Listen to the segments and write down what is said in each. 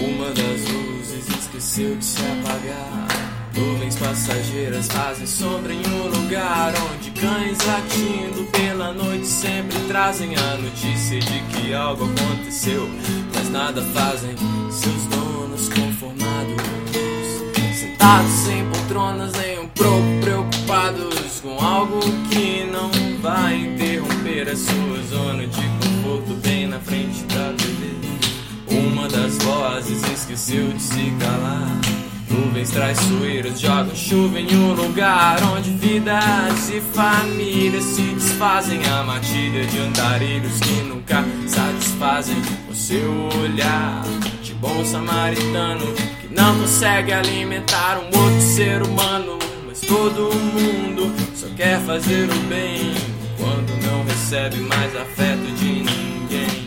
Uma das luzes esqueceu de se apagar. Nuvens passageiras fazem sombra em um lugar onde cães latindo pela noite sempre trazem a notícia de que algo aconteceu, mas nada fazem seus donos conformados, sentados em poltronas nem um pouco preocupados com algo que não vai interromper a sua zona de conforto bem na frente da TV. Uma das vozes esqueceu de se calar. Nuvens traiçoeiras jogam chuva em um lugar onde vidas e famílias se desfazem. A matilha de andarilhos que nunca satisfazem o seu olhar de bom samaritano que não consegue alimentar um outro ser humano. Mas todo mundo só quer fazer o bem quando não recebe mais afeto de ninguém.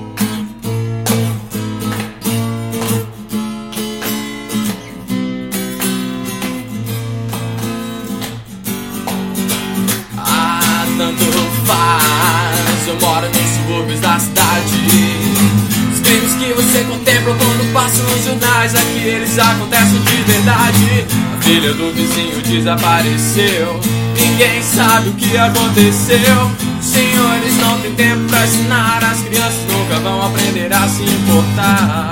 Tanto faz, eu moro nos subúrbios da cidade. Os crimes que você contempla quando passam nos jornais, aqui eles acontecem de verdade. A filha do vizinho desapareceu, ninguém sabe o que aconteceu. Os senhores não têm tempo pra ensinar, as crianças nunca vão aprender a se importar.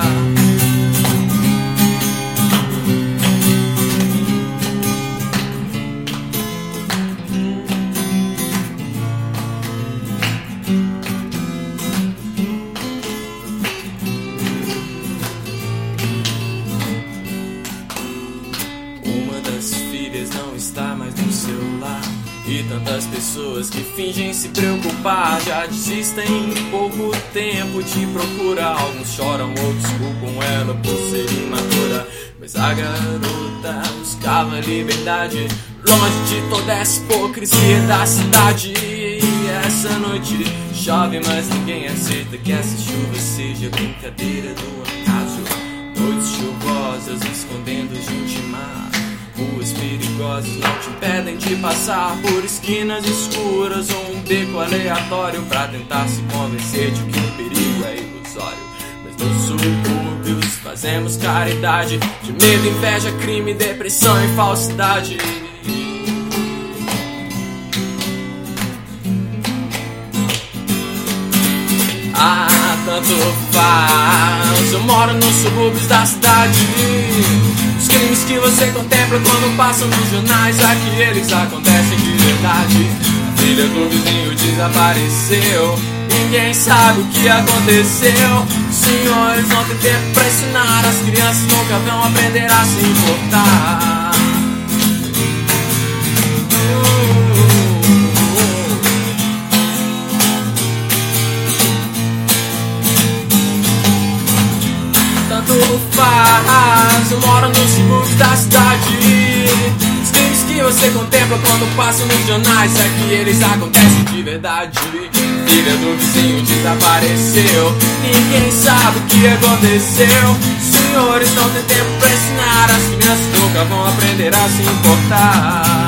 Não está mais no celular, e tantas pessoas que fingem se preocupar já desistem em pouco tempo de procurar. Alguns choram, outros culpam ela por ser imatura, mas a garota buscava liberdade longe de toda essa hipocrisia da cidade. E essa noite chove, mas ninguém aceita que essa chuva seja brincadeira do acaso. Noites chuvosas escondendo gente má, ruas perigosas não te impedem de passar por esquinas escuras ou um beco aleatório pra tentar se convencer de que o perigo é ilusório. Mas nos subúrbios fazemos caridade de medo, inveja, crime, depressão e falsidade. Tanto faz, eu moro nos subúrbios da cidade. Os crimes que você contempla quando passam nos jornais, aqui eles acontecem de verdade. A filha do vizinho desapareceu, ninguém sabe o que aconteceu. Os senhores não têm tempo pra ensinar, as crianças nunca vão aprender a se importar. Faz, eu moro nos subúrbios da cidade. Os crimes que você contempla quando passam nos jornais, aqui eles acontecem de verdade. Filha do vizinho desapareceu, ninguém sabe o que aconteceu. Os senhores não têm tempo pra ensinar, as crianças nunca vão aprender a se importar.